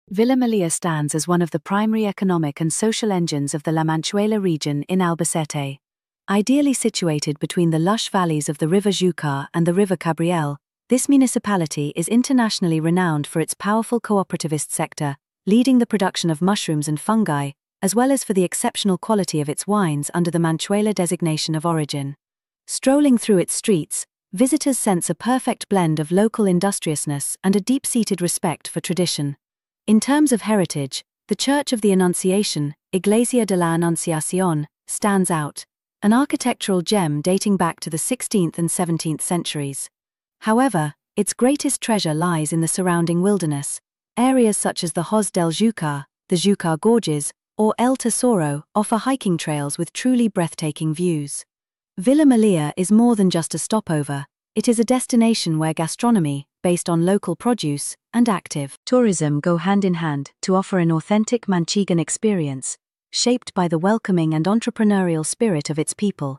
Villa Malia stands as one of the primary economic and social engines of the La Manchuela region in Albacete. Ideally situated between the lush valleys of the River Júcar and the River Cabriel, this municipality is internationally renowned for its powerful cooperativist sector, leading the production of mushrooms and fungi, as well as for the exceptional quality of its wines under the Manchuela designation of origin. Strolling through its streets, visitors sense a perfect blend of local industriousness and a deep-seated respect for tradition. In terms of heritage, the Church of the Annunciation, Iglesia de la Anunciación, stands out, an architectural gem dating back to the 16th and 17th centuries. However, its greatest treasure lies in the surrounding wilderness. Areas such as the Hoz del Júcar, the Júcar Gorges, or El Tesoro offer hiking trails with truly breathtaking views. Villa Malia is more than just a stopover, it is a destination where gastronomy, based on local produce, and active tourism go hand in hand to offer an authentic Manchegan experience, shaped by the welcoming and entrepreneurial spirit of its people.